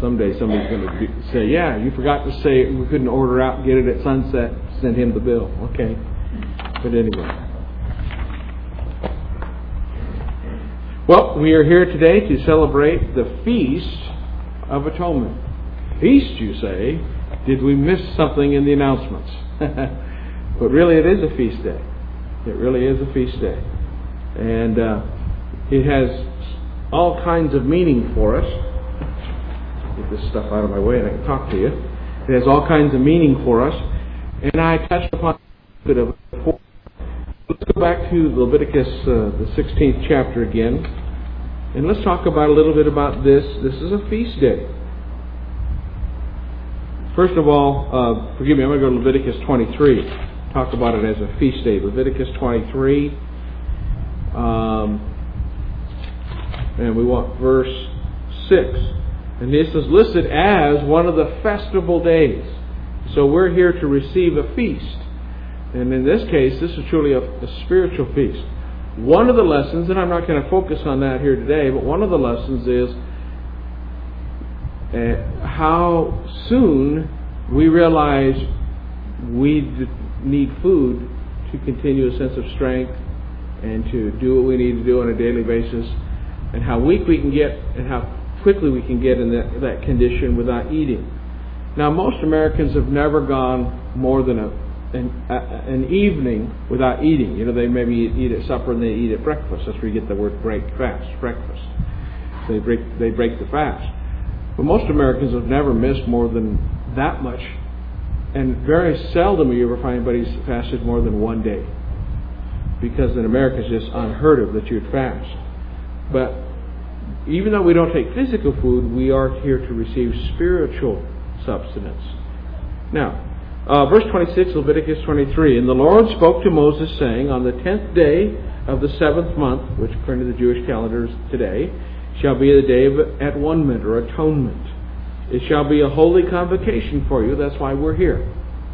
someday somebody's going to say, yeah, you forgot to say we couldn't order out and get it at sunset, send him the bill. Okay. But anyway. Well, we are here today to celebrate the Feast of Atonement. Feast, you say? Did we miss something in the announcements? But really it is a feast day. It really is a feast day. And it has all kinds of meaning for us. Get this stuff out of my way and I can talk to you. It has all kinds of meaning for us. And I touched upon a bit of it before. Let's go back to Leviticus, the 16th chapter again. And let's talk about a little bit about this. This is a feast day. First of all, forgive me, I'm going to go to Leviticus 23. Talk about it as a feast day. Leviticus 23. And we want verse 6. And this is listed as one of the festival days. So we're here to receive a feast. And in this case, this is truly a spiritual feast. One of the lessons, and I'm not going to focus on that here today, but one of the lessons is how soon we realize we need food to continue a sense of strength and to do what we need to do on a daily basis, and how weak we can get and how quickly we can get in that condition without eating. Now, most Americans have never gone more than an evening without eating. You know, they maybe eat at supper and they eat at breakfast. That's where you get the word fast, breakfast. They break the fast. But most Americans have never missed more than that much. And very seldom will you ever find anybody who's fasted more than one day. Because in America it's just unheard of that you'd fast. But even though we don't take physical food, we are here to receive spiritual substance. Now, verse 26, Leviticus 23. And the Lord spoke to Moses, saying, on the 10th day of the 7th month, which according to the Jewish calendar is today, shall be the day of at-one-ment or atonement. It shall be a holy convocation for you. That's why we're here.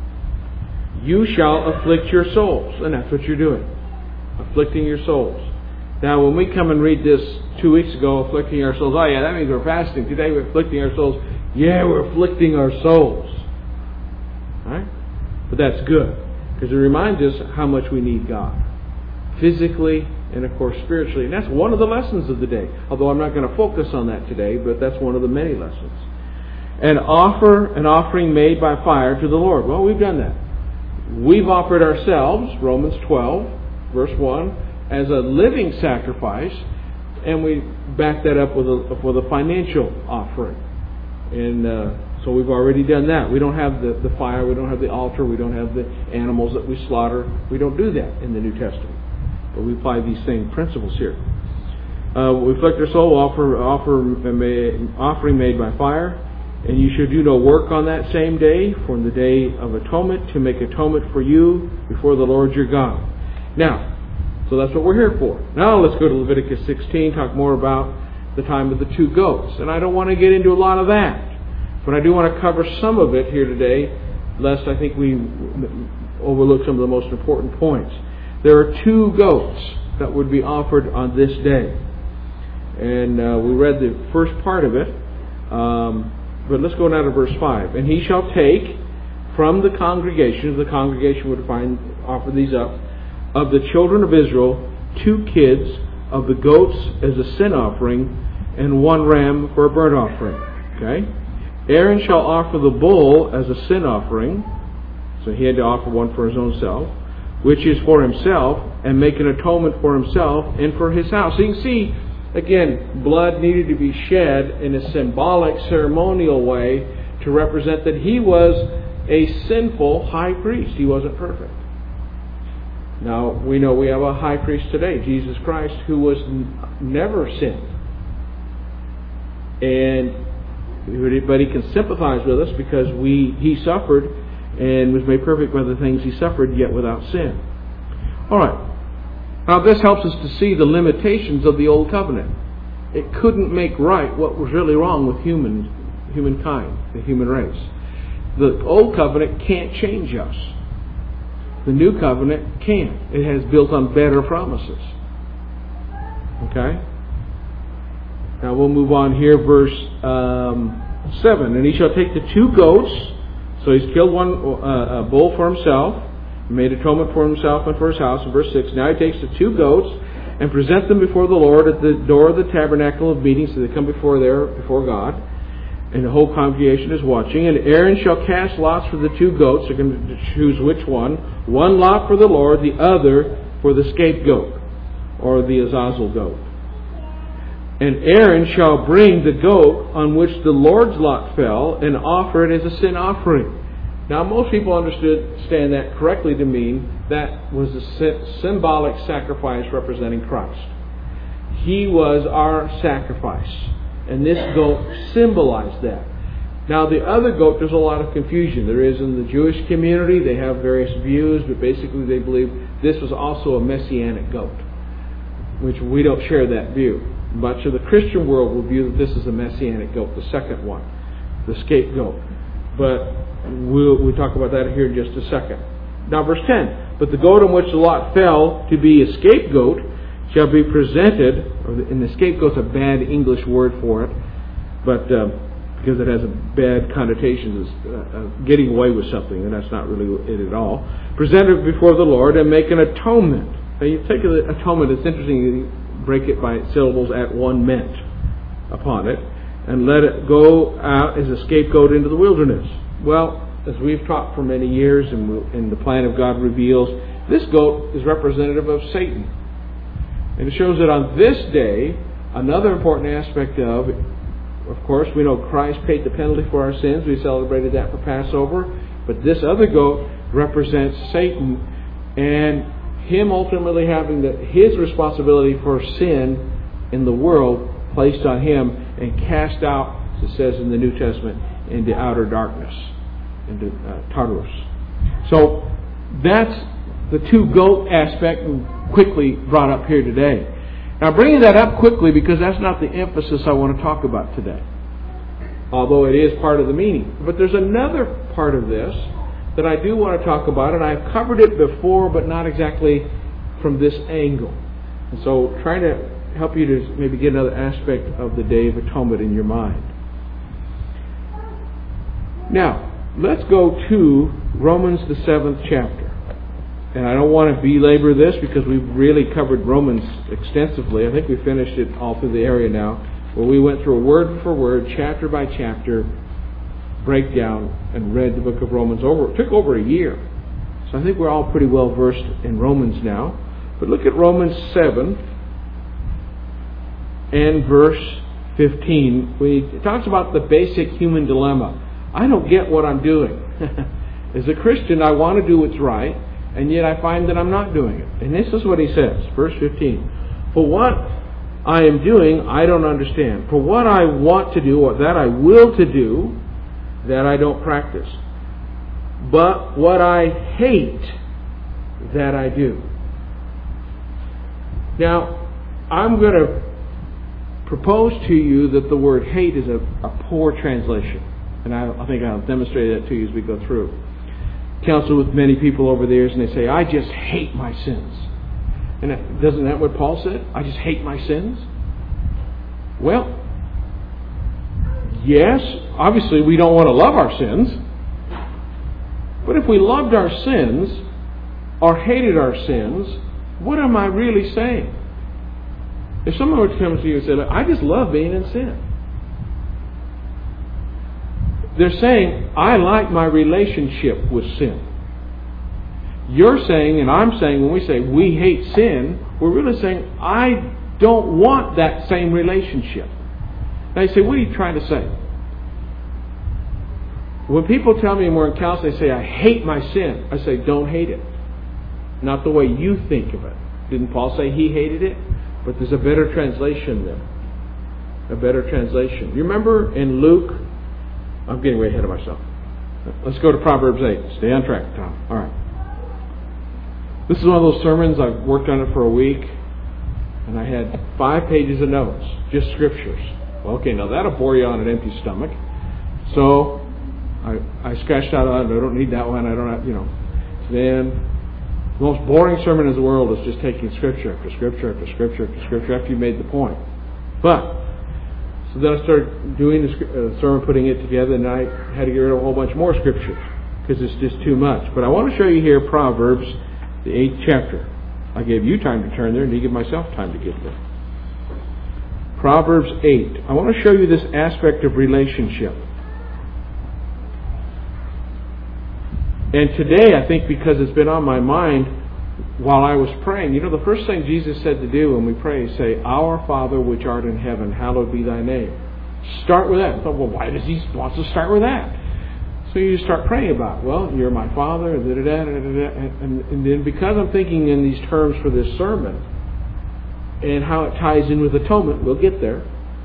You shall afflict your souls. And that's what you're doing. Afflicting your souls. Now, when we come and read this 2 weeks ago, afflicting our souls, oh yeah, that means we're fasting. Today we're afflicting our souls. Yeah, we're afflicting our souls. Right? But that's good, because it reminds us how much we need God. Physically and, of course, spiritually. And that's one of the lessons of the day. Although I'm not going to focus on that today, but that's one of the many lessons. And offer an offering made by fire to the Lord. Well, we've done that. We've offered ourselves, Romans 12, verse 1, as a living sacrifice, and we back that up with a financial offering. And so we've already done that. We don't have the fire, we don't have the altar, we don't have the animals that we slaughter. We don't do that in the New Testament. But we apply these same principles here. We afflict our soul, offering made by fire. And you should do no work on that same day, for in the day of atonement, to make atonement for you before the Lord your God. Now, so that's what we're here for. Now let's go to Leviticus 16, talk more about the time of the two goats. And I don't want to get into a lot of that, but I do want to cover some of it here today, lest I think we overlook some of the most important points. There are two goats that would be offered on this day. And we read the first part of it. But let's go now to verse 5. And he shall take from the congregation would offer these up, of the children of Israel, 2 kids of the goats as a sin offering, and 1 ram for a burnt offering. Okay? Aaron shall offer the bull as a sin offering, so he had to offer one for his own self, which is for himself, and make an atonement for himself and for his house. So you can see, again, blood needed to be shed in a symbolic, ceremonial way to represent that he was a sinful high priest. He wasn't perfect. Now, we know we have a high priest today, Jesus Christ, who was never sinned. But he can sympathize with us because he suffered and was made perfect by the things he suffered, yet without sin. All right. Now, this helps us to see the limitations of the Old Covenant. It couldn't make right what was really wrong with humankind, the human race. The Old Covenant can't change us. The New Covenant can. It has built on better promises. Okay? Now we'll move on here, verse 7. And he shall take the 2 goats. So he's killed a bull for himself, made atonement for himself and for his house in verse 6. Now he takes the 2 goats and presents them before the Lord at the door of the tabernacle of meeting, so they come before God, and the whole congregation is watching. And Aaron shall cast lots for the 2 goats. They're going to choose which one. One lot for the Lord, the other for the scapegoat, or the Azazel goat. And Aaron shall bring the goat on which the Lord's lot fell and offer it as a sin offering. Now, most people understand that correctly to mean that was a symbolic sacrifice representing Christ. He was our sacrifice. And this goat symbolized that. Now, the other goat, there's a lot of confusion. There is in the Jewish community. They have various views, but basically they believe this was also a messianic goat, which we don't share that view. Much of the Christian world will view that this is a messianic goat, the second one, the scapegoat. But we'll talk about that here in just a second. Now, verse 10. But the goat on which the lot fell to be a scapegoat shall be presented, and the scapegoat's a bad English word for it, but because it has a bad connotation as getting away with something, and that's not really it at all. Presented before the Lord and make an atonement. Now, you take the atonement, it's interesting, you break it by syllables at one meant upon it, and let it go out as a scapegoat into the wilderness. Well, as we've taught for many years, and the plan of God reveals, this goat is representative of Satan. And it shows that on this day, another important aspect of course, we know Christ paid the penalty for our sins. We celebrated that for Passover. But this other goat represents Satan and him ultimately having his responsibility for sin in the world placed on him and cast out, as it says in the New Testament, into outer darkness, into Tartarus. So that's the 2 goat aspect quickly brought up here today. Now, I'm bringing that up quickly because that's not the emphasis I want to talk about today, although it is part of the meaning. But there's another part of this that I do want to talk about, and I've covered it before, but not exactly from this angle. And so trying to help you to maybe get another aspect of the Day of Atonement in your mind. Now, let's go to Romans, the 7th chapter. And I don't want to belabor this because we've really covered Romans extensively. I think we finished it all through the area now, where we went through word for word, chapter by chapter, breakdown, and read the book of Romans over. It took over a year. So I think we're all pretty well versed in Romans now. But look at Romans 7 and verse 15. It talks about the basic human dilemma. I don't get what I'm doing. As a Christian, I want to do what's right, and yet I find that I'm not doing it. And this is what he says, verse 15. For what I am doing, I don't understand. For what I want to do, or that I will to do, that I don't practice. But what I hate, that I do. Now, I'm going to propose to you that the word hate is a poor translation. And I think I'll demonstrate that to you as we go through. Counsel with many people over the years, and they say, I just hate my sins. And isn't that what Paul said? I just hate my sins? Well, yes, obviously we don't want to love our sins. But if we loved our sins or hated our sins, what am I really saying? If someone were to come to you and say, I just love being in sin. They're saying, I like my relationship with sin. You're saying, and I'm saying, when we say we hate sin, we're really saying, I don't want that same relationship. Now you say, what are you trying to say? When people tell me we're in counseling, they say, I hate my sin. I say, don't hate it. Not the way you think of it. Didn't Paul say he hated it? But there's a better translation there. A better translation. You remember in Luke, I'm getting way ahead of myself. Let's go to Proverbs 8. Stay on track, Tom. All right. This is one of those sermons, I've worked on it for a week, and I had 5 pages of notes, just scriptures. Okay, now that'll bore you on an empty stomach. So I scratched out, I don't need that one, I don't have, Then, the most boring sermon in the world is just taking scripture after scripture after scripture after scripture after you made the point. But, So then I started doing the sermon, putting it together, and I had to get rid of a whole bunch more scriptures because it's just too much. But I want to show you here Proverbs, the 8th chapter. I gave you time to turn there, and I give myself time to get there. Proverbs 8. I want to show you this aspect of relationship. And today, I think because it's been on my mind while I was praying, the first thing Jesus said to do when we pray is say, Our Father which art in heaven, hallowed be thy name. Start with that. I thought, well, why does he want to start with that? So you start praying about, well, you're my Father, and then because I'm thinking in these terms for this sermon and how it ties in with atonement, we'll get there.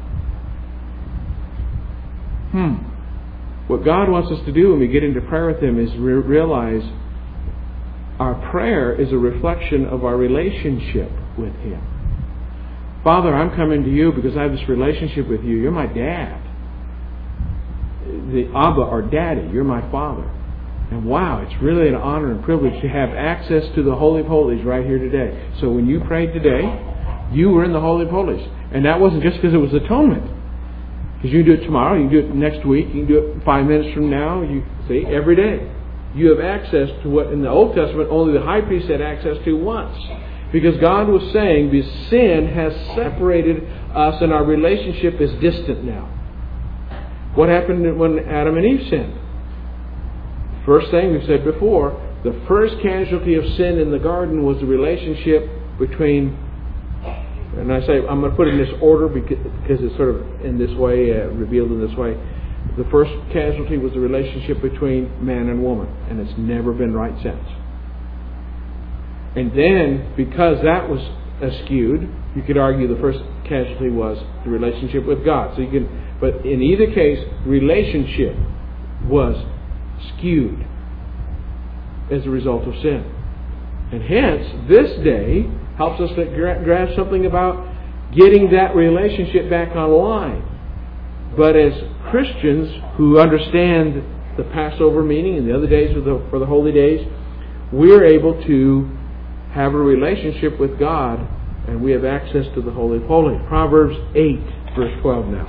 What God wants us to do when we get into prayer with Him is realize our prayer is a reflection of our relationship with Him. Father, I'm coming to you because I have this relationship with you. You're my dad. The Abba or Daddy, you're my Father. And wow, it's really an honor and privilege to have access to the Holy of Holies right here today. So when you prayed today, you were in the Holy of Holies. And that wasn't just because it was atonement. Because you can do it tomorrow, you can do it next week, you can do it 5 minutes from now, every day. You have access to what in the Old Testament only the high priest had access to once. Because God was saying this sin has separated us and our relationship is distant now. What happened when Adam and Eve sinned? First thing we've said before, the first casualty of sin in the garden was the relationship between, and I say I'm going to put it in this order because it's sort of in this way, revealed in this way. The first casualty was the relationship between man and woman, and it's never been right since. And then, because that was skewed, you could argue the first casualty was the relationship with God. But in either case, relationship was skewed as a result of sin. And hence, this day helps us to grasp something about getting that relationship back online. But as Christians who understand the Passover meaning and the other days for the holy days, we're able to have a relationship with God, and we have access to the Holy of Holies. Proverbs 8, verse 12 now.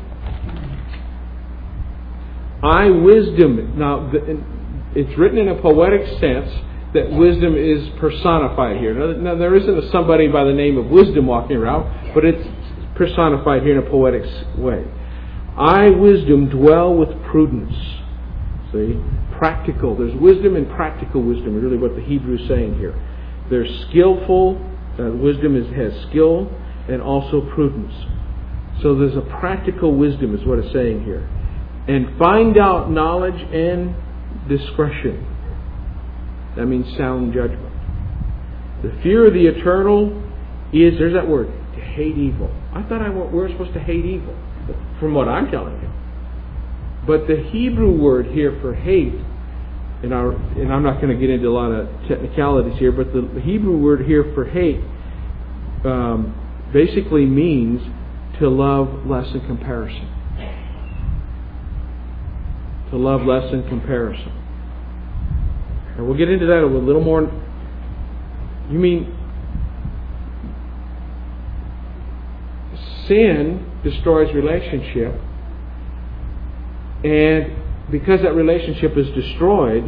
Wisdom. Now, it's written in a poetic sense that wisdom is personified here. Now, there isn't somebody by the name of wisdom walking around, but it's personified here in a poetic way. Wisdom, dwell with prudence. See? Practical. There's wisdom and practical wisdom, really what the Hebrew is saying here. There's skillful, wisdom has skill and also prudence. So there's a practical wisdom is what it's saying here. And find out knowledge and discretion. That means sound judgment. The fear of the eternal is, there's that word, to hate evil. I thought we're supposed to hate evil, from what I'm telling you. But the Hebrew word here for hate, and I'm not going to get into a lot of technicalities here, but the Hebrew word here for hate basically means to love less in comparison. To love less in comparison. And we'll get into that a little more. You mean sin destroys relationship, and because that relationship is destroyed,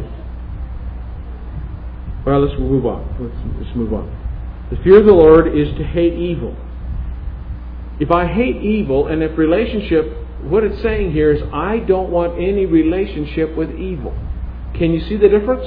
well, let's move on. Let's move on. The fear of the Lord is to hate evil. If I hate evil, and if relationship, what it's saying here is I don't want any relationship with evil. Can you see the difference?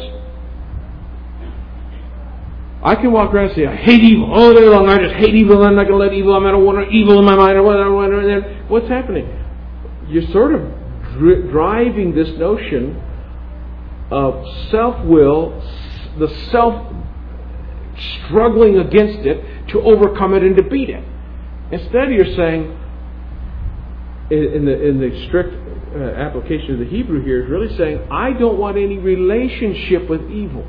I can walk around and say, I hate evil. All day long, I just hate evil. I'm not going to let evil. I don't want evil in my mind. What's happening? You're sort of driving this notion of self-will, the self struggling against it to overcome it and defeat it. Instead, you're saying, in the strict application of the Hebrew here, is really saying, I don't want any relationship with evil.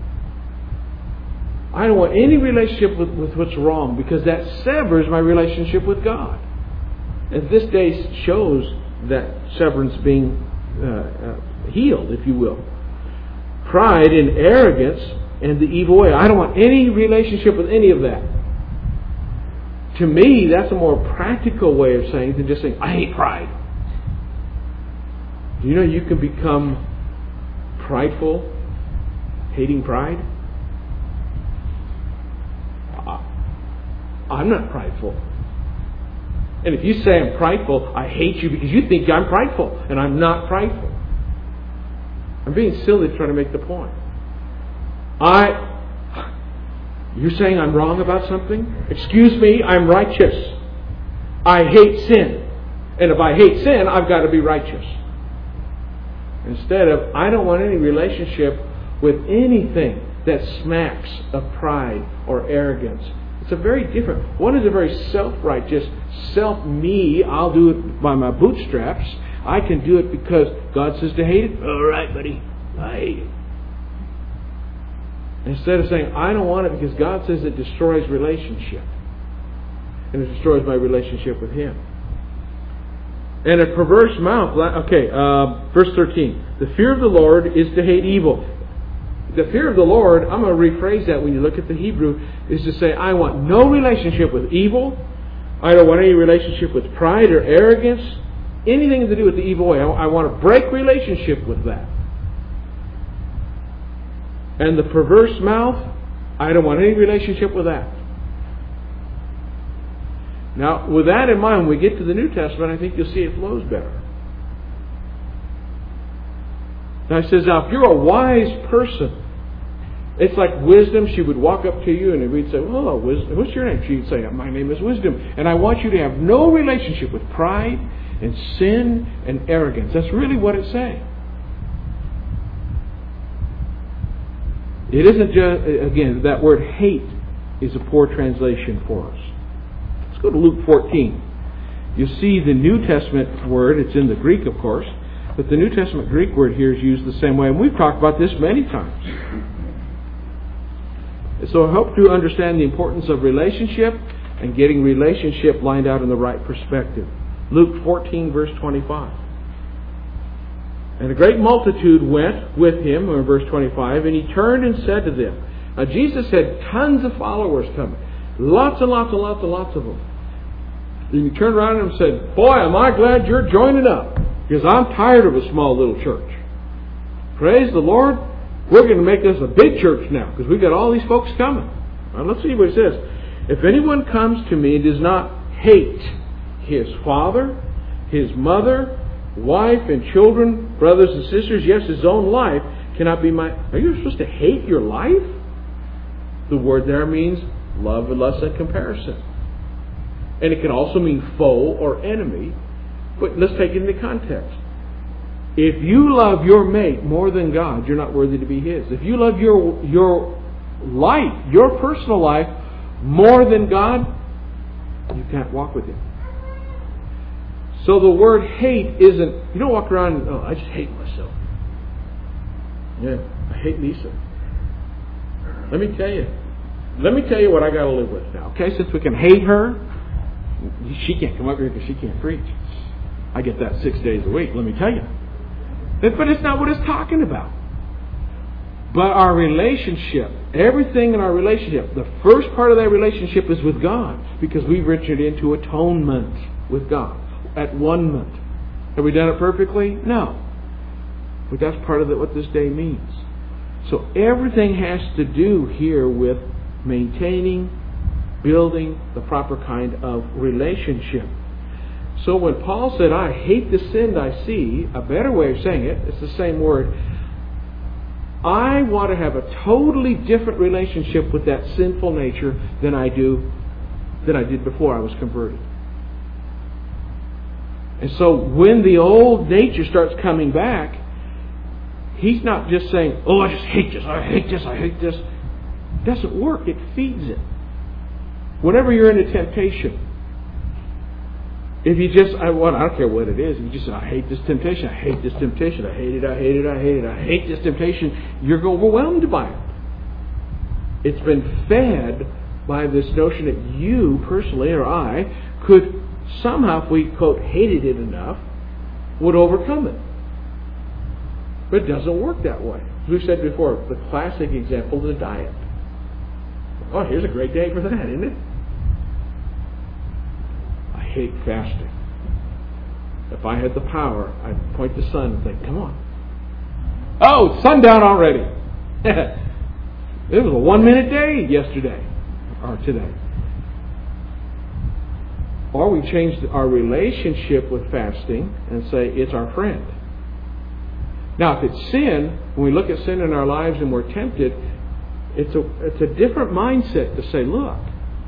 I don't want any relationship with what's wrong, because that severs my relationship with God. And this day shows that severance being healed, if you will. Pride and arrogance and the evil way. I don't want any relationship with any of that. To me, that's a more practical way of saying than just saying, I hate pride. Do you know you can become prideful, hating pride? I'm not prideful. And if you say I'm prideful, I hate you because you think I'm prideful, and I'm not prideful. I'm being silly to try to make the point. You're saying I'm wrong about something? Excuse me, I'm righteous. I hate sin. And if I hate sin, I've got to be righteous. Instead of, I don't want any relationship with anything that smacks of pride or arrogance. It's a very different. One is a very self-righteous, self-me, I'll do it by my bootstraps. I can do it because God says to hate it. All right, buddy, I hate it. Instead of saying, I don't want it because God says it destroys relationship. And it destroys my relationship with Him. And a perverse mouth. Verse 13. The fear of the Lord is to hate evil. The fear of the Lord, I'm going to rephrase that when you look at the Hebrew, is to say, I want no relationship with evil. I don't want any relationship with pride or arrogance. Anything to do with the evil way. I want to break relationship with that. And the perverse mouth, I don't want any relationship with that. Now, with that in mind, when we get to the New Testament, I think you'll see it flows better. Now, it says, now, if you're a wise person, it's like Wisdom. She would walk up to you and we'd say, oh, Wisdom, what's your name? She'd say, my name is Wisdom. And I want you to have no relationship with pride and sin and arrogance. That's really what it's saying. It isn't just, again, that word hate is a poor translation for us. Let's go to Luke 14. You'll see the New Testament word, it's in the Greek, of course, but the New Testament Greek word here is used the same way, and we've talked about this many times. So I hope to understand the importance of relationship and getting relationship lined out in the right perspective. Luke 14, verse 25. And a great multitude went with him, in verse 25, and he turned and said to them. Now Jesus had tons of followers coming. Lots and lots and lots and lots of them. And he turned around and said, boy, am I glad you're joining up, because I'm tired of a small little church. Praise the Lord. We're going to make this a big church now, because we've got all these folks coming. Now let's see what it says. If anyone comes to me and does not hate his father, his mother, wife and children, brothers and sisters, yes, his own life, cannot be mine. Are you supposed to hate your life? The word there means love, lust, and comparison. And it can also mean foe or enemy. But let's take it into context. If you love your mate more than God, you're not worthy to be His. If you love your life, your personal life, more than God, you can't walk with Him. So the word hate isn't, you don't walk around and, I just hate myself. Yeah, I hate Lisa. Let me tell you what I got to live with now. Okay, since we can hate her, she can't come up here because she can't preach. I get that 6 days a week, let me tell you. But it's not what it's talking about. But our relationship, everything in our relationship, the first part of that relationship is with God, because we've entered into atonement with God, at one-ment. Have we done it perfectly? No. But that's part of what this day means. So everything has to do here with maintaining, building the proper kind of relationship. So when Paul said, I hate the sin I see, a better way of saying it, it's the same word. I want to have a totally different relationship with that sinful nature than I did before I was converted. And so when the old nature starts coming back, he's not just saying, oh, I just hate this, I hate this, I hate this. It doesn't work. It feeds it. Whenever you're into temptation, if you just, I don't care what it is, if you just say, I hate this temptation, I hate this temptation, I hate it, I hate it, I hate it, I hate this temptation, you're overwhelmed by it. It's been fed by this notion that you personally, or I, could somehow, if we, quote, hated it enough, would overcome it. But it doesn't work that way. As we've said before, the classic example is a diet. Oh, here's a great day for that, isn't it? hate fasting. If I had the power, I'd point the sun and think, come on. Oh, it's sundown already. It was a 1-minute day yesterday or today. Or we changed our relationship with fasting and say it's our friend. Now, if it's sin, when we look at sin in our lives and we're tempted, it's a different mindset to say, look,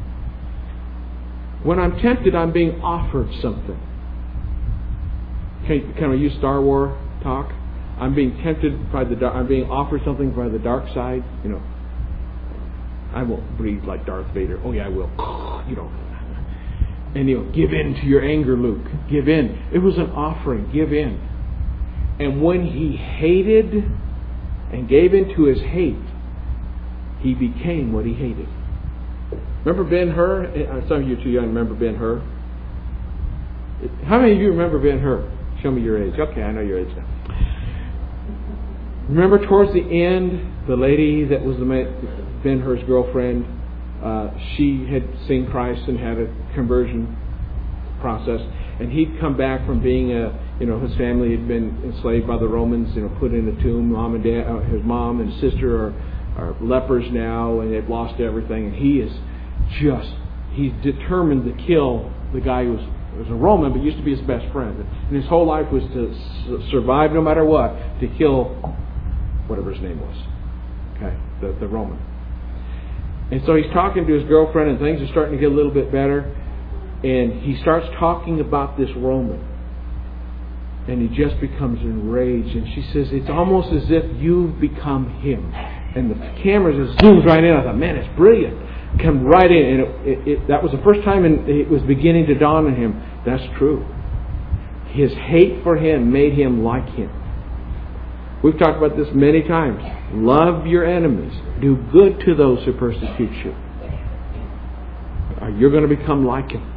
when I'm tempted, I'm being offered something. Can we use Star Wars talk? I'm being tempted by the dark. I'm being offered something by the dark side. You know, I won't breathe like Darth Vader. Oh yeah, I will. You know, and give in to your anger, Luke. Give in. It was an offering. Give in. And when he hated and gave in to his hate, he became what he hated. Remember Ben-Hur? Some of you are too young to remember Ben-Hur. How many of you remember Ben-Hur? Show me your age. Okay, I know your age now. Remember towards the end, the lady that was Ben-Hur's girlfriend, she had seen Christ and had a conversion process. And he'd come back from being his family had been enslaved by the Romans, put in a tomb. Mom and dad, his mom and his sister are lepers now, and they've lost everything. And he's determined to kill the guy who was a Roman, but used to be his best friend. And his whole life was to survive no matter what, to kill whatever his name was. Okay, the Roman. And so he's talking to his girlfriend, and things are starting to get a little bit better. And he starts talking about this Roman. And he just becomes enraged. And she says, it's almost as if you've become him. And the camera just zooms right in. I thought, man, it's brilliant. Come right in. And that was the first time it was beginning to dawn on him. That's true. His hate for him made him like him. We've talked about this many times. Love your enemies. Do good to those who persecute you. You're going to become like him.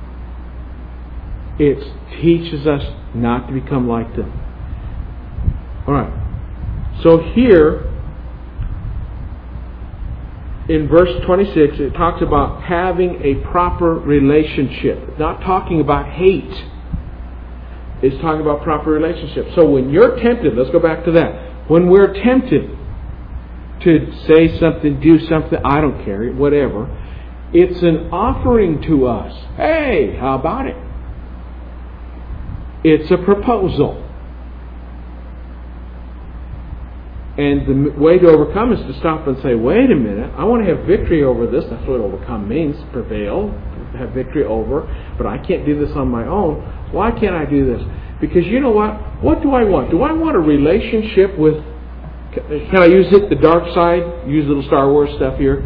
It teaches us not to become like them. All right. So here, in verse 26, it talks about having a proper relationship. It's not talking about hate. It's talking about proper relationship. So when you're tempted, let's go back to that. When we're tempted to say something, do something, I don't care, whatever, it's an offering to us. Hey, how about it? It's a proposal. And the way to overcome is to stop and say, wait a minute, I want to have victory over this. That's what overcome means, prevail, have victory over. But I can't do this on my own. Why can't I do this? Because you know what? What do I want? Do I want a relationship with, can I use it, the dark side? Use little Star Wars stuff here.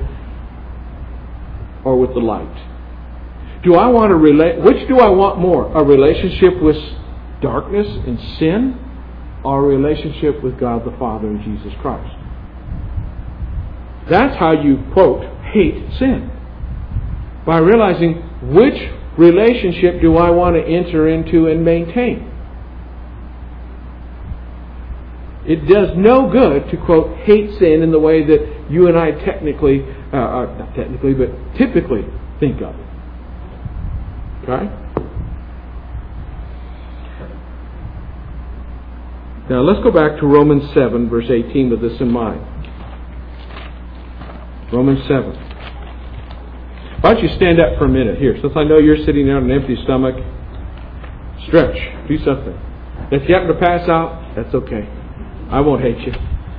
Or with the light? Do I want which do I want more? A relationship with darkness and sin, or a relationship with God the Father and Jesus Christ? That's how you, quote, hate sin. By realizing which relationship do I want to enter into and maintain. It does no good to, quote, hate sin in the way that you and I typically think of it. Okay? Now let's go back to Romans 7, verse 18 with this in mind. Romans 7. Why don't you stand up for a minute here? Since I know you're sitting there on an empty stomach, stretch. Do something. If you happen to pass out, that's okay. I won't hate you.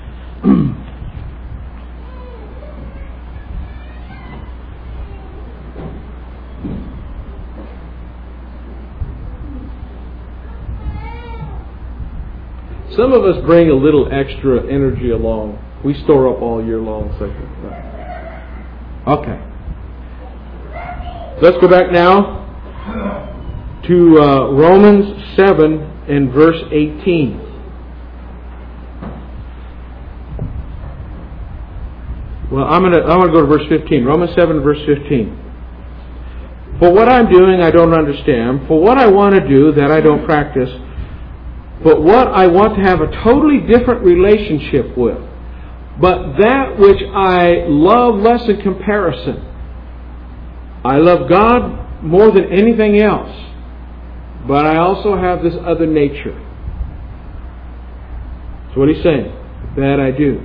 Some of us bring a little extra energy along. We store up all year long. Okay. Let's go back now to Romans 7 and verse 18. Well, I want to go to verse 15. Romans 7, verse 15. For what I'm doing, I don't understand. For what I want to do, that I don't practice. But what I want to have a totally different relationship with. But that which I love less in comparison. I love God more than anything else. But I also have this other nature. That's what he's saying. That I do.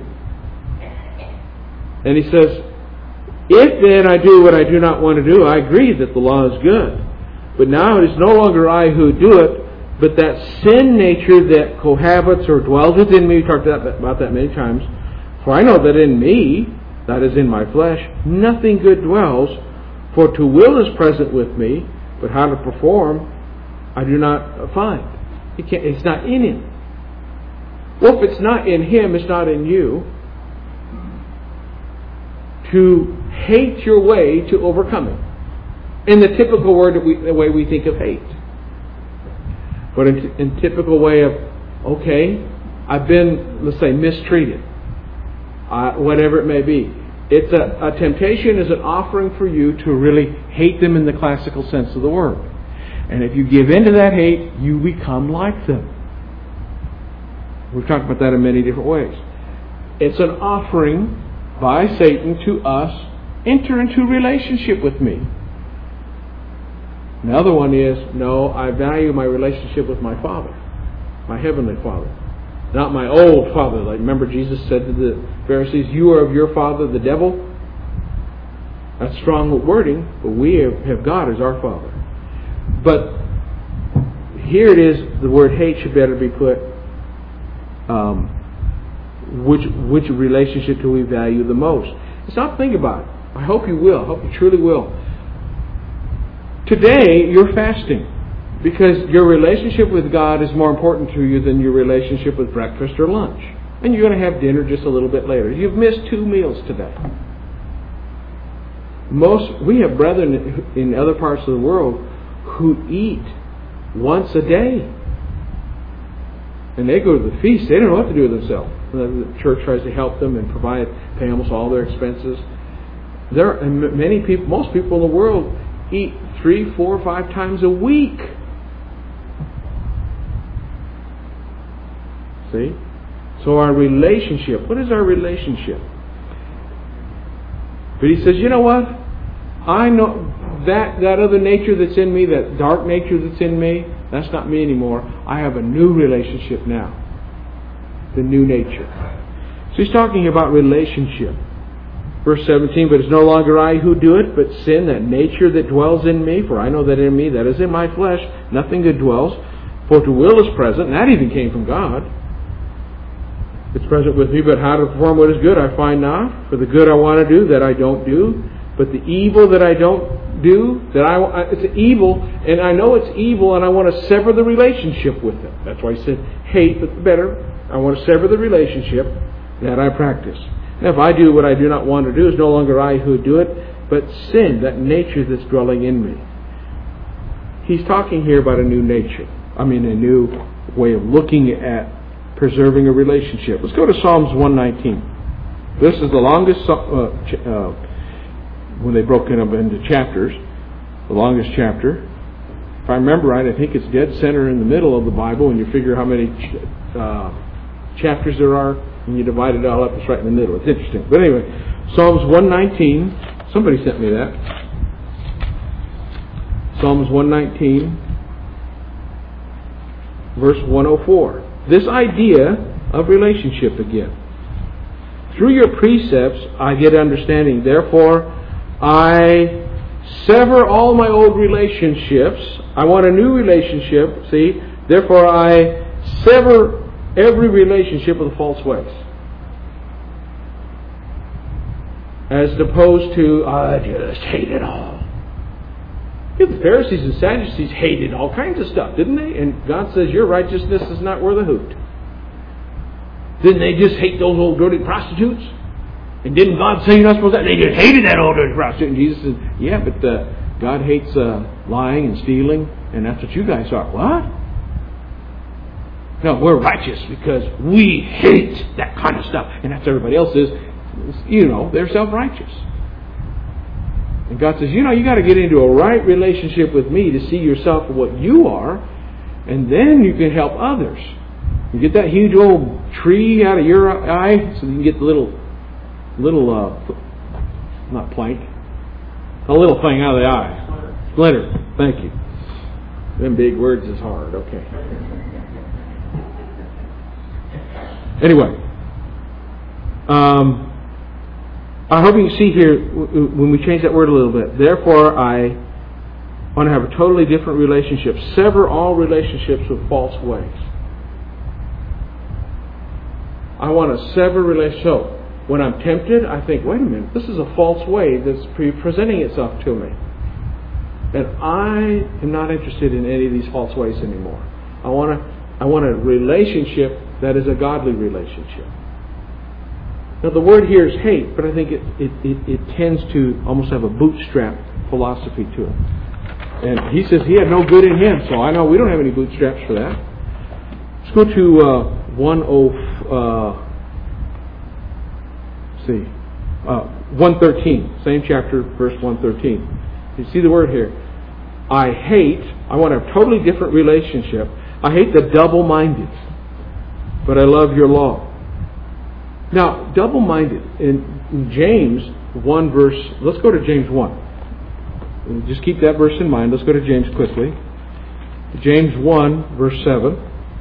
And he says, if then I do what I do not want to do, I agree that the law is good. But now it is no longer I who do it, but that sin nature that cohabits or dwells within me. We talked about that many times. For I know that in me, that is in my flesh, nothing good dwells. For to will is present with me, but how to perform I do not find. It's not in him. Well, if it's not in him, it's not in you. To hate your way to overcoming. In the typical the way we think of hate. But in typical way of, okay, I've been, let's say, mistreated. Whatever it may be. It's a temptation is an offering for you to really hate them in the classical sense of the word. And if you give in to that hate, you become like them. We've talked about that in many different ways. It's an offering by Satan to us, enter into relationship with me. Another one is, no, I value my relationship with my Father, my Heavenly Father. Not my old father. Like, remember Jesus said to the Pharisees, you are of your father, the devil. That's strong wording, but we have God as our Father. But here it is, the word hate should better be put, which relationship do we value the most? Stop thinking about it. I hope you will. I hope you truly will. Today, you're fasting because your relationship with God is more important to you than your relationship with breakfast or lunch. And you're going to have dinner just a little bit later. You've missed 2 meals today. We have brethren in other parts of the world who eat once a day. And they go to the feast. They don't know what to do with themselves. The church tries to help them and pay almost all their expenses. Most people in the world eat 3, 4, 5 times a week. See? So our relationship, what is our relationship? But he says, you know what? I know that other nature that's in me, that dark nature that's in me, that's not me anymore. I have a new relationship now. The new nature. So he's talking about relationship. Verse 17, but it's no longer I who do it, but sin, that nature that dwells in me. For I know that in me, that is in my flesh, nothing good dwells. For to will is present, and that even came from God. It's present with me, but how to perform what is good I find not. For the good I want to do, that I don't do. But the evil that I don't do, it's evil, and I know it's evil, and I want to sever the relationship with it. That's why he said hate, but better. I want to sever the relationship that I practice. Now, if I do what I do not want to do, it's no longer I who do it, but sin, that nature that's dwelling in me. He's talking here about a new nature. A new way of looking at preserving a relationship. Let's go to Psalms 119. This is the longest, when they broke it up into chapters, the longest chapter. If I remember right, I think it's dead center in the middle of the Bible, when you figure how many chapters there are, and you divide it all up, it's right in the middle. It's interesting. But anyway, Psalms 119, somebody sent me that. Psalms 119, verse 104. This idea of relationship again. Through your precepts I get understanding. Therefore, I sever all my old relationships. I want a new relationship. See? Therefore, I sever every relationship with false ways. As opposed to, I just hate it all. The Pharisees and Sadducees hated all kinds of stuff, didn't they? And God says, your righteousness is not worth a hoot. Didn't they just hate those old dirty prostitutes? And didn't God say you're not supposed to? They just hated that old dirty prostitute. And Jesus said, yeah, but God hates lying and stealing, and that's what you guys are. What? No, we're righteous because we hate that kind of stuff. And that's what everybody else is. They're self-righteous. And God says, you got to get into a right relationship with me to see yourself for what you are, and then you can help others. You get that huge old tree out of your eye, so you can get the little not plank, a little thing out of the eye. Splinter. Thank you. Them big words is hard. Okay. Anyway. I hope you can see here when we change that word a little bit. Therefore, I want to have a totally different relationship. Sever all relationships with false ways. I want to sever relationships. So, when I'm tempted, I think, wait a minute, this is a false way that's presenting itself to me. And I am not interested in any of these false ways anymore. I want a relationship that is a godly relationship. Now the word here is hate, but I think it tends to almost have a bootstrap philosophy to it. And he says he had no good in him, so I know we don't have any bootstraps for that. Let's go to 113, same chapter, verse 113. You see the word here. I want a totally different relationship. I hate the double-minded, but I love your law. Now, double-minded, in James 1 verse, let's go to James 1. Just keep that verse in mind. Let's go to James quickly. James 1 verse 7.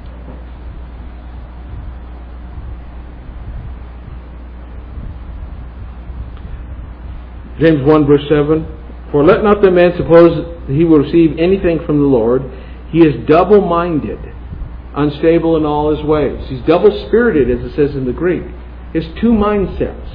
James 1 verse 7. For let not the man suppose that he will receive anything from the Lord. He is double-minded, unstable in all his ways. He's double-spirited, as it says in the Greek. His two mindsets.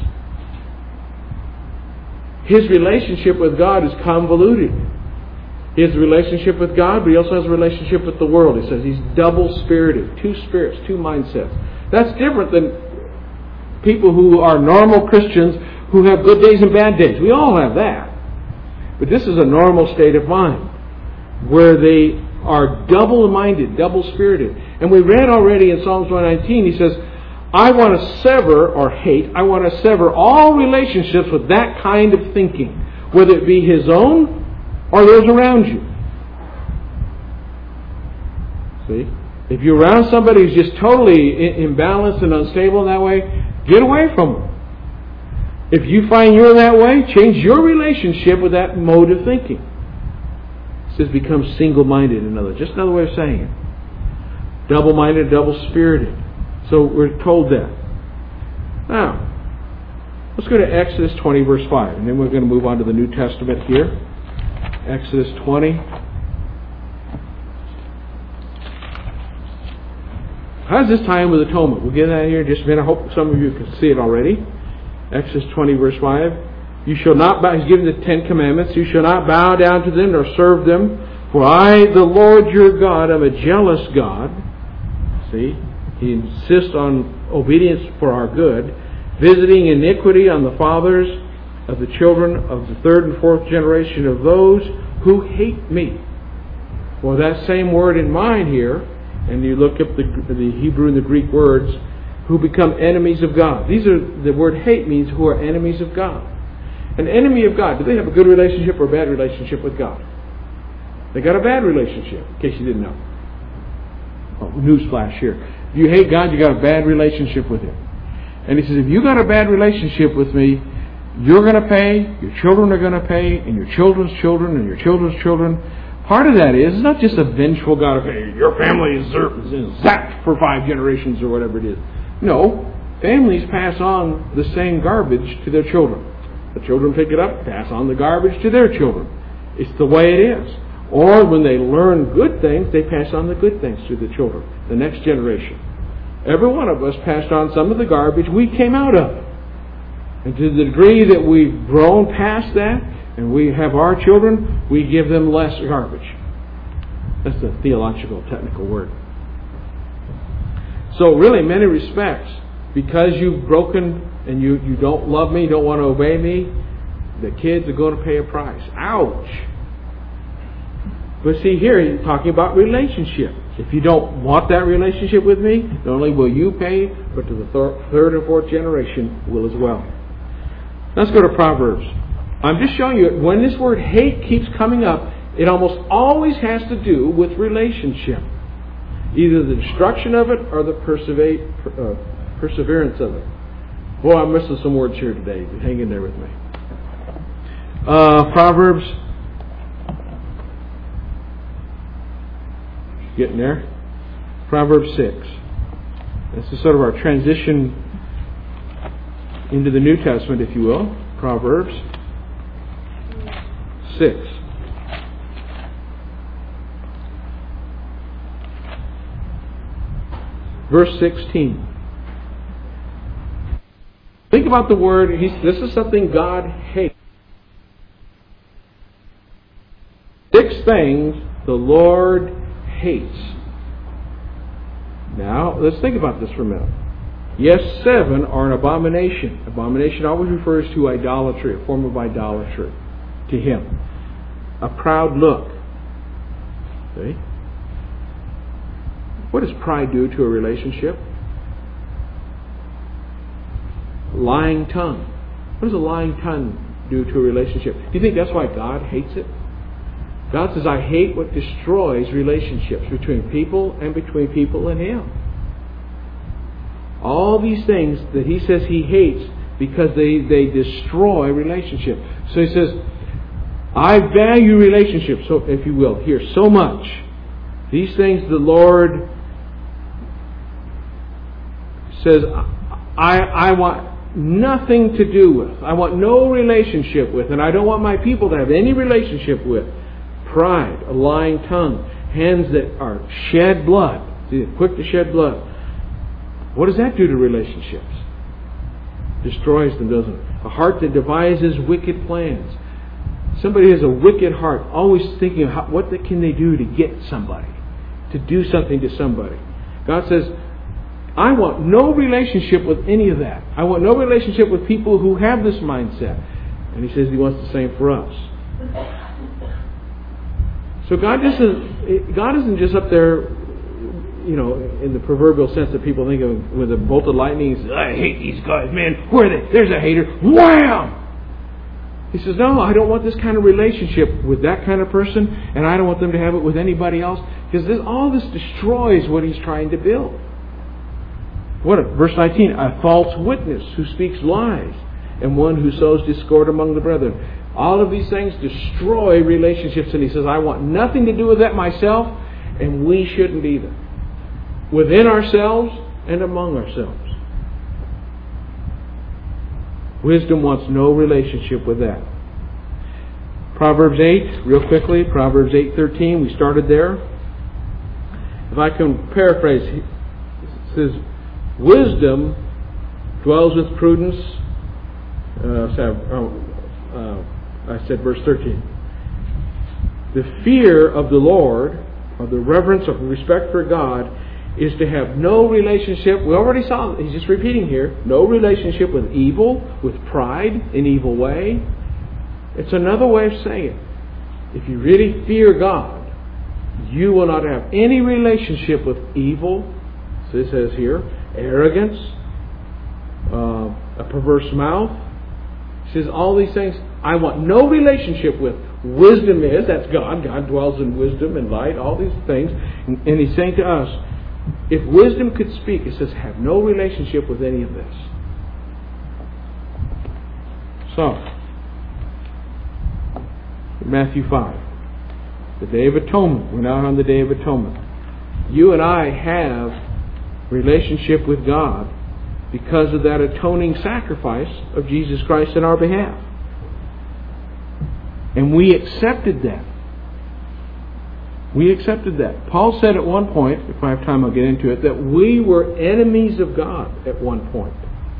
His relationship with God is convoluted. He has a relationship with God, but he also has a relationship with the world. He says he's double-spirited. Two spirits, two mindsets. That's different than people who are normal Christians who have good days and bad days. We all have that. But this is a normal state of mind where they are double-minded, double-spirited. And we read already in Psalms 119, he says, I want to sever all relationships with that kind of thinking, whether it be his own or those around you. See? If you're around somebody who's just totally imbalanced and unstable in that way, get away from them. If you find you're that way, change your relationship with that mode of thinking. It says become single-minded, just another way of saying it. Double-minded, double-spirited. So we're told that. Now, let's go to Exodus 20 verse 5. And then we're going to move on to the New Testament here. Exodus 20. How does this tie in with atonement? We'll get that here in just a minute. I hope some of you can see it already. Exodus 20 verse 5. You shall not bow, he's given the 10 commandments. You shall not bow down to them nor serve them. For I, the Lord your God, am a jealous God. See? He insists on obedience for our good, visiting iniquity on the fathers of the children of the third and fourth generation of those who hate me. Well, that same word in mind here, and you look up the Hebrew and the Greek words, who become enemies of God. The word hate means who are enemies of God. An enemy of God, do they have a good relationship or a bad relationship with God? They got a bad relationship, in case you didn't know. Oh, newsflash here. If you hate God, you got a bad relationship with Him. And He says, if you got a bad relationship with me, you're going to pay, your children are going to pay, and your children's children, and your children's children. Part of that is, it's not just a vengeful God of, hey, your family is zapped for 5 generations or whatever it is. No, families pass on the same garbage to their children. The children pick it up, pass on the garbage to their children. It's the way it is. Or when they learn good things, they pass on the good things to the children, the next generation. Every one of us passed on some of the garbage we came out of. And to the degree that we've grown past that, and we have our children, we give them less garbage. That's the theological, technical word. So really, in many respects, because you've broken and you don't love me, don't want to obey me, the kids are going to pay a price. Ouch! But see here, he's talking about relationship. If you don't want that relationship with me, not only will you pay, but to the third and fourth generation will as well. Let's go to Proverbs. I'm just showing you, when this word hate keeps coming up, it almost always has to do with relationship. Either the destruction of it or the perseverance of it. Boy, I'm missing some words here today. Hang in there with me. Proverbs Getting there. Proverbs 6. This is sort of our transition into the New Testament, if you will. Proverbs 6. Verse 16. Think about the word. This is something God hates. 6 things the Lord hates. Now, let's think about this for a minute. Yes, 7 are an abomination. Abomination always refers to idolatry, a form of idolatry to Him. A proud look. See? What does pride do to a relationship? Lying tongue. What does a lying tongue do to a relationship? Do you think that's why God hates it? God says, I hate what destroys relationships between people and between people and Him. All these things that He says He hates because they destroy relationships. So He says, I value relationships, so if you will, here, so much. These things the Lord says, I want nothing to do with. I want no relationship with, and I don't want my people to have any relationship with. Pride, a lying tongue, hands that are shed blood. See, quick to shed blood. What does that do to relationships? Destroys them, doesn't it? A heart that devises wicked plans. Somebody has a wicked heart, always thinking of what can they do to get somebody, to do something to somebody. God says, I want no relationship with any of that. I want no relationship with people who have this mindset. And He says He wants the same for us. So God isn't just up there, in the proverbial sense that people think of with a bolt of lightning. He says, I hate these guys, man. Where are they? There's a hater. Wham! He says, no, I don't want this kind of relationship with that kind of person, and I don't want them to have it with anybody else, because all this destroys what He's trying to build. Verse 19, a false witness who speaks lies, and one who sows discord among the brethren. All of these things destroy relationships, and He says, I want nothing to do with that myself, and we shouldn't either. Within ourselves and among ourselves. Wisdom wants no relationship with that. Proverbs 8, real quickly, Proverbs 8:13, we started there. If I can paraphrase, it says, wisdom dwells with prudence. I said verse 13. The fear of the Lord, or the reverence of respect for God, is to have no relationship. We already saw, he's just repeating here, no relationship with evil, with pride, an evil way. It's another way of saying it. If you really fear God, you will not have any relationship with evil. So it says here, arrogance, a perverse mouth. It says all these things I want no relationship with. Wisdom is, that's God. God dwells in wisdom and light, all these things. And He's saying to us, if wisdom could speak, it says have no relationship with any of this. So, Matthew 5. The Day of Atonement. We're now on the Day of Atonement. You and I have relationship with God because of that atoning sacrifice of Jesus Christ in our behalf. And we accepted that. We accepted that. Paul said at one point, if I have time I'll get into it, that we were enemies of God at one point.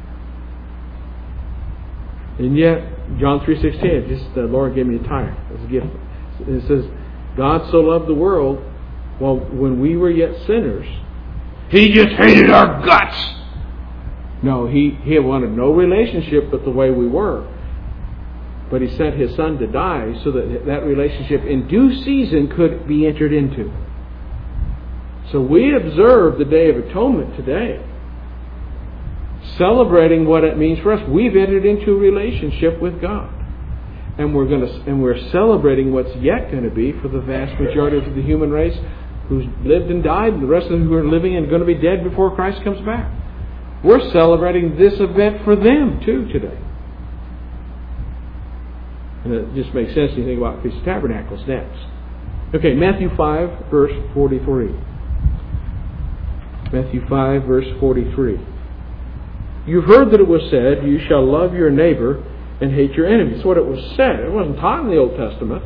And yet, John 3:16, just the Lord gave me a tire as a gift. It says, God so loved the world, well, when we were yet sinners, He just hated our guts. No, He wanted no relationship but the way we were. But He sent His Son to die so that that relationship in due season could be entered into. So we observe the Day of Atonement today, celebrating what it means for us. We've entered into a relationship with God. And we're celebrating what's yet going to be for the vast majority of the human race who's lived and died, and the rest of them who are living and going to be dead before Christ comes back. We're celebrating this event for them too today. And it just makes sense when you think about Feast of Tabernacles next. Okay, Matthew 5, verse 43. Matthew 5, verse 43. You've heard that it was said, you shall love your neighbor and hate your enemy. That's what it was said. It wasn't taught in the Old Testament.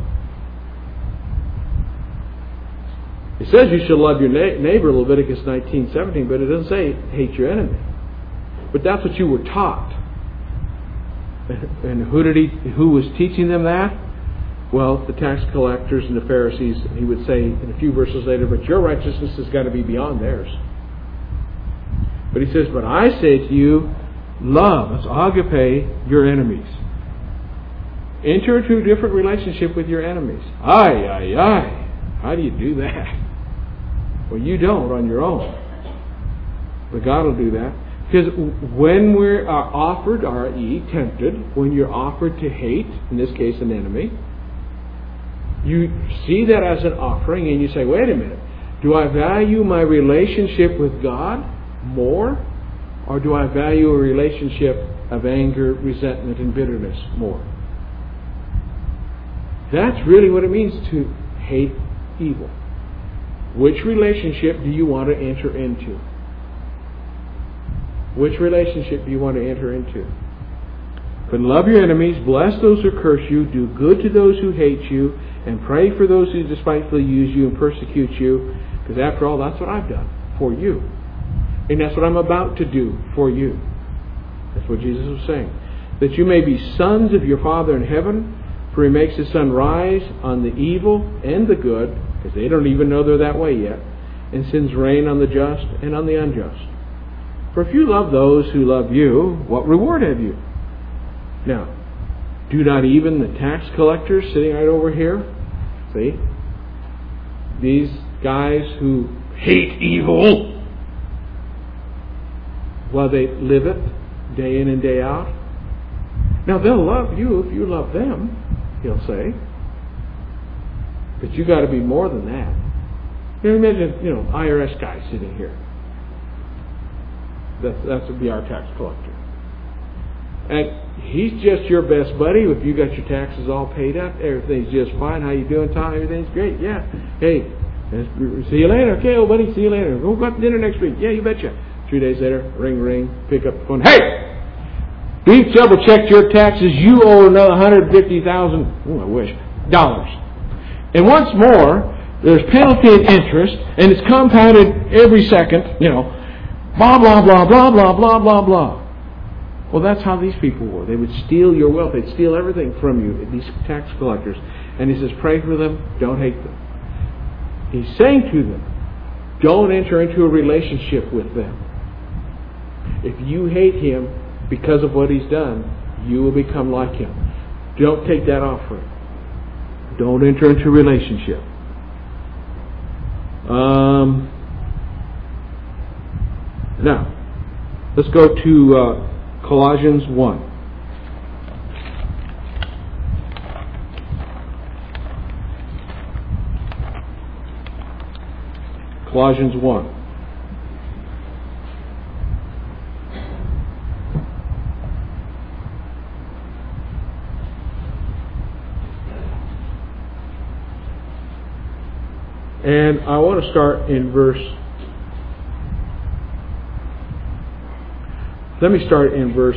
It says you shall love your neighbor, Leviticus 19:17, but it doesn't say hate your enemy. But that's what you were taught. And who was teaching them that? Well, the tax collectors and the Pharisees. He would say in a few verses later, but your righteousness has got to be beyond theirs. But he says, but I say to you, love, that's agape, your enemies. Enter into a different relationship with your enemies. How do you do that? Well, you don't on your own. But God will do that. Because when we are offered, i.e. tempted, when you're offered to hate, in this case an enemy, you see that as an offering and you say, wait a minute, do I value my relationship with God more? Or do I value a relationship of anger, resentment, and bitterness more? That's really what it means to hate evil. Which relationship do you want to enter into? Which relationship do you want to enter into? But love your enemies, bless those who curse you, do good to those who hate you, and pray for those who despitefully use you and persecute you. Because after all, that's what I've done for you. And that's what I'm about to do for you. That's what Jesus was saying. That you may be sons of your Father in heaven, for He makes His sun rise on the evil and the good, because they don't even know they're that way yet, and sends rain on the just and on the unjust. For if you love those who love you, what reward have you? Now, do not even the tax collectors sitting right over here, see, these guys who hate evil, while they live it day in and day out. Now, they'll love you if you love them, he'll say. But you got to be more than that. Imagine, IRS guy sitting here. That would be our tax collector. And he's just your best buddy. If you got your taxes all paid up, everything's just fine. How you doing, Tom? Everything's great. Yeah. Hey, see you later. Okay, old buddy, see you later. We'll go out to dinner next week. Yeah, you betcha. 3 days later, ring, pick up the phone. Hey! We've double-checked your taxes. You owe another $150,000, I wish, dollars. And once more, there's penalty and interest, and it's compounded every second, blah, blah, blah, blah, blah, blah, blah, blah. Well, that's how these people were. They would steal your wealth. They'd steal everything from you, these tax collectors. And he says, pray for them, don't hate them. He's saying to them, don't enter into a relationship with them. If you hate him because of what he's done, you will become like him. Don't take that offering. Don't enter into a relationship. Now, let's go to Colossians 1. Colossians 1. And I want to start in let me start in verse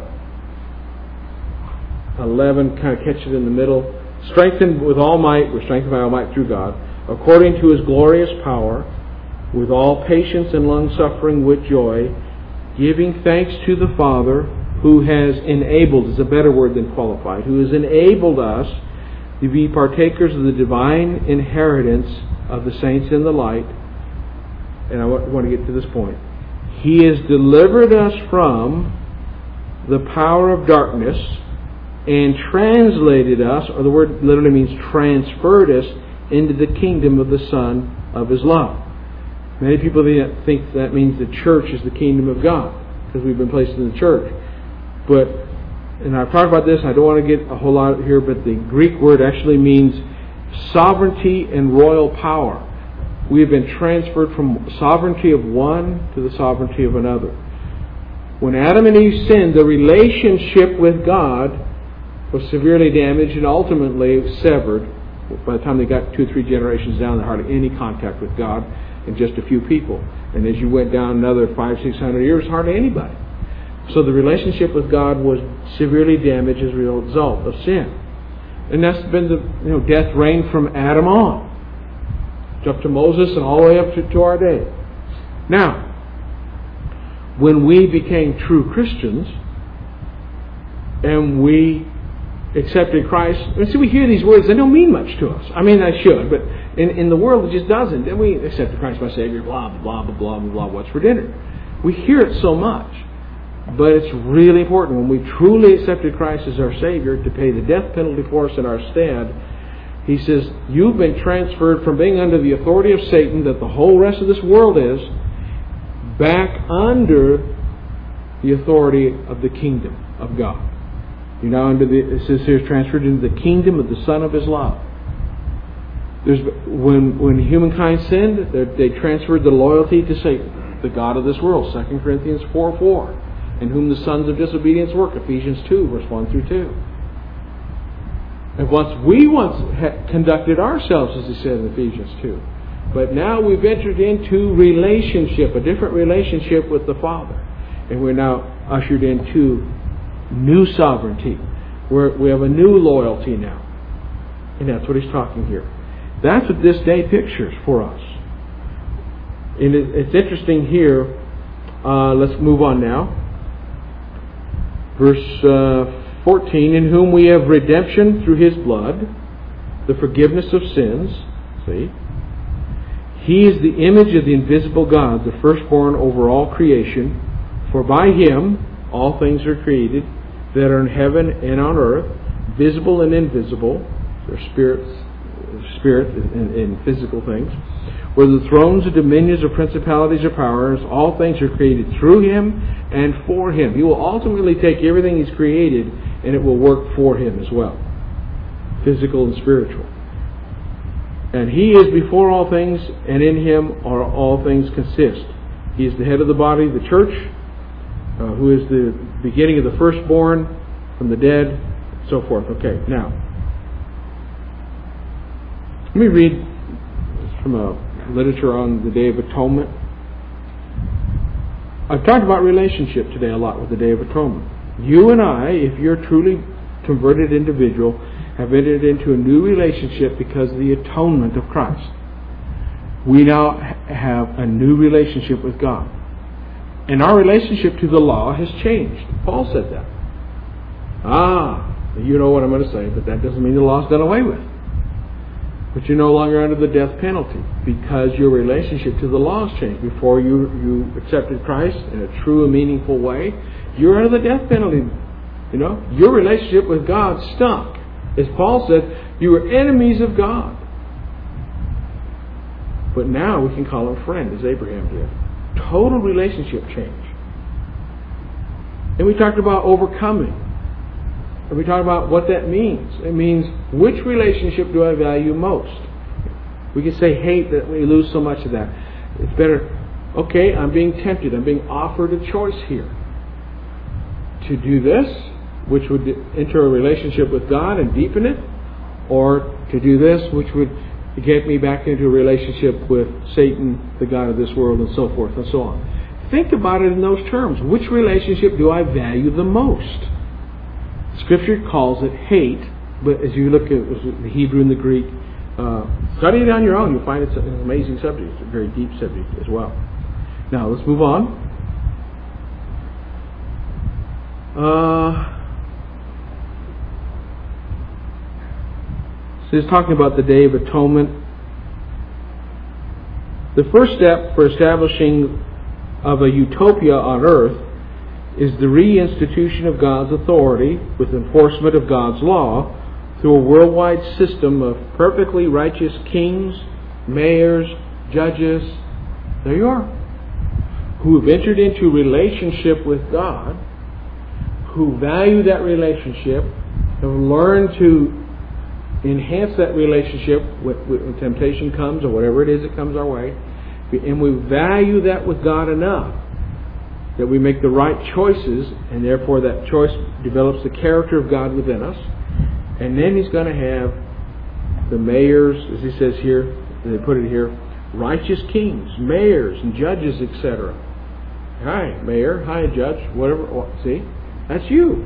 11, kind of catch it in the middle. Strengthened with all might, we're strengthened by all might through God, according to His glorious power, with all patience and long-suffering with joy, giving thanks to the Father, who has enabled, is a better word than qualified, who has enabled us to be partakers of the divine inheritance of the saints in the light. And I want to get to this point. He has delivered us from the power of darkness and translated us, or the word literally means transferred us, into the kingdom of the Son of His love. Many people think that means the church is the kingdom of God, because we've been placed in the church. But, and I've talked about this, I don't want to get a whole lot here, but the Greek word actually means sovereignty and royal power. We have been transferred from sovereignty of one to the sovereignty of another. When Adam and Eve sinned, the relationship with God was severely damaged and ultimately severed. By the time they got 2 or 3 generations down, there hardly any contact with God, and just a few people. And as you went down another 500-600 years, hardly anybody. So the relationship with God was severely damaged as a result of sin. And that's been death reigned from Adam on, up to Moses and all the way up to our day. Now, when we became true Christians and we accepted Christ, and see, we hear these words, they don't mean much to us. I mean, they should, but in the world it just doesn't. And we accepted Christ my Savior, blah, blah, blah, blah, blah, blah, what's for dinner? We hear it so much. But it's really important when we truly accepted Christ as our Savior to pay the death penalty for us in our stead. He says, you've been transferred from being under the authority of Satan, that the whole rest of this world is, back under the authority of the kingdom of God. You're now under it says here, transferred into the kingdom of the Son of His love. When humankind sinned, they transferred the loyalty to Satan, the god of this world. 2 Corinthians 4:4. In whom the sons of disobedience work. Ephesians 2, verse 1 through 2. And we conducted ourselves, as he said in Ephesians 2. But now we've entered into relationship, a different relationship with the Father. And we're now ushered into new sovereignty. We have a new loyalty now. And that's what he's talking here. That's what this day pictures for us. And it's interesting here. Let's move on now. Verse 14, in whom we have redemption through His blood, the forgiveness of sins. See? He is the image of the invisible God, the firstborn over all creation. For by Him all things are created, that are in heaven and on earth, visible and invisible. They're spirit and physical things. Whether the thrones or dominions or principalities or powers, all things are created through Him and for Him. He will ultimately take everything He's created and it will work for Him as well. Physical and spiritual. And He is before all things, and in Him are all things consist. He is the head of the body, the church, who is the beginning of the firstborn from the dead, and so forth. Okay, now, let me read from a literature on the Day of Atonement. I've talked about relationship today a lot with the Day of Atonement. You and I, if you're a truly converted individual, have entered into a new relationship because of the atonement of Christ. We now have a new relationship with God. And our relationship to the law has changed. Paul said that. You know what I'm going to say, but that doesn't mean the law's done away with. But you're no longer under the death penalty because your relationship to the law has changed. Before you accepted Christ in a true and meaningful way, you're under the death penalty. You know, your relationship with God stunk. As Paul said, you were enemies of God. But now we can call him friend, as Abraham did. Total relationship change. And we talked about overcoming. And we talked about what that means. It means, which relationship do I value most? We can say hate, that we lose so much of that. It's better, okay, I'm being tempted. I'm being offered a choice here. To do this, which would enter a relationship with God and deepen it, or to do this, which would get me back into a relationship with Satan, the god of this world, and so forth and so on. Think about it in those terms. Which relationship do I value the most? Scripture calls it hate, but as you look at the Hebrew and the Greek, study it on your own. You'll find it's an amazing subject. It's a very deep subject as well. Now, let's move on. So he's talking about the Day of Atonement. The first step for establishing of a utopia on earth is the reinstitution of God's authority with enforcement of God's law through a worldwide system of perfectly righteous kings, mayors, judges, there you are, who have entered into relationship with God, who value that relationship, have learned to enhance that relationship when temptation comes or whatever it is that comes our way, and we value that with God enough that we make the right choices, and therefore that choice develops the character of God within us. And then He's going to have the mayors, as he says here, they put it here, righteous kings, mayors and judges, etc. Hi, mayor. Hi, judge. Whatever. See? That's you.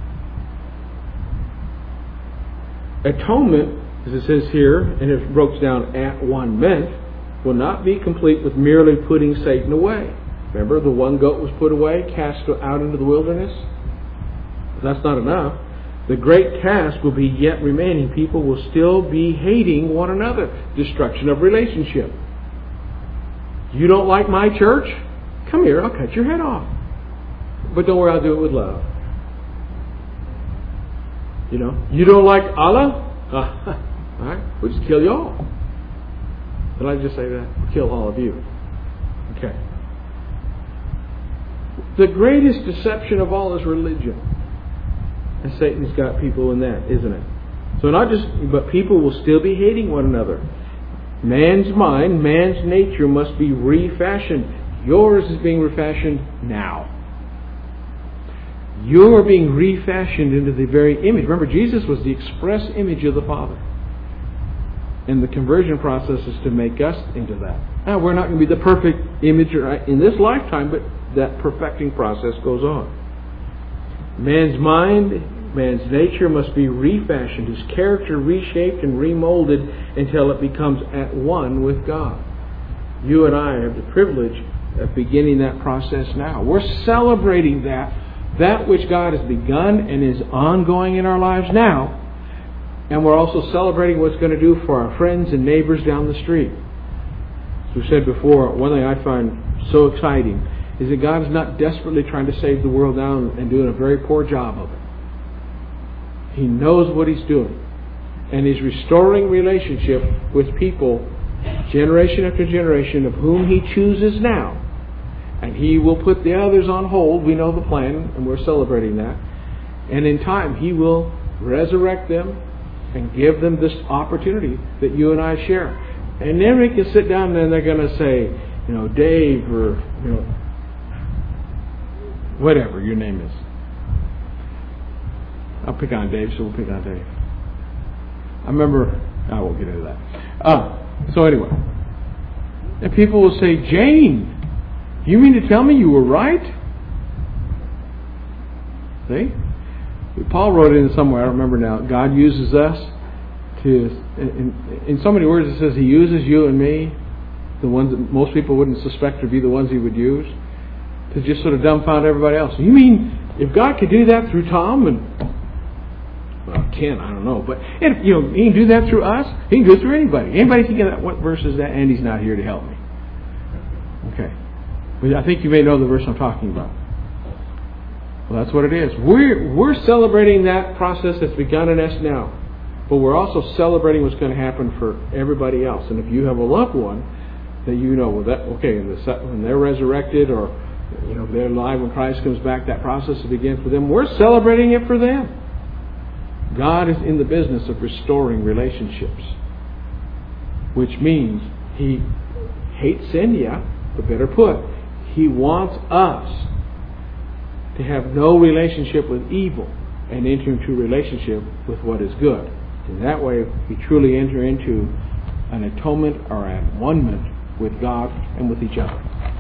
Atonement, as it says here, and it broke down at one meant, will not be complete with merely putting Satan away. Remember, the one goat was put away, cast out into the wilderness? That's not enough. The great task will be yet remaining. People will still be hating one another. Destruction of relationship. You don't like my church? Come here, I'll cut your head off. But don't worry, I'll do it with love. You don't like Allah? All right, we'll just kill you all. Did I just say that? We'll kill all of you. Okay. The greatest deception of all is religion. And Satan's got people in that, isn't it? So but people will still be hating one another. Man's mind, man's nature must be refashioned. Yours is being refashioned now. You're being refashioned into the very image. Remember, Jesus was the express image of the Father. And the conversion process is to make us into that. Now, we're not going to be the perfect image in this lifetime, but that perfecting process goes on. Man's mind, man's nature must be refashioned, his character reshaped and remolded until it becomes at one with God. You and I have the privilege of beginning that process now. We're celebrating that which God has begun and is ongoing in our lives now. And we're also celebrating what's going to do for our friends and neighbors down the street. As we said before, one thing I find so exciting is that God is not desperately trying to save the world now and doing a very poor job of it. He knows what He's doing. And He's restoring relationship with people, generation after generation, of whom He chooses now. And He will put the others on hold. We know the plan, and we're celebrating that. And in time, He will resurrect them and give them this opportunity that you and I share. And then we can sit down and they're going to say, Dave, or, whatever your name is. I'll pick on Dave, so we'll pick on Dave. I remember, I won't get into that. So anyway, and people will say, Jane, you mean to tell me you were right? See? Paul wrote it in somewhere, I don't remember now. God uses us to, in so many words it says He uses you and me, the ones that most people wouldn't suspect would be the ones He would use, to just sort of dumbfound everybody else. You mean, if God could do that through Tom and, Ken, I don't know, but if, He can do that through us, He can do it through anybody. Anybody can get that? What verse is that? Andy's not here to help me. Okay. But I think you may know the verse I'm talking about. Well, that's what it is. We're celebrating that process that's begun in us now. But we're also celebrating what's going to happen for everybody else. And if you have a loved one that when they're resurrected or they're alive when Christ comes back, that process begins for them. We're celebrating it for them. God is in the business of restoring relationships. Which means He hates sin, but better put, He wants us to have no relationship with evil and enter into relationship with what is good. In that way, we truly enter into an atonement or at one-ment with God and with each other.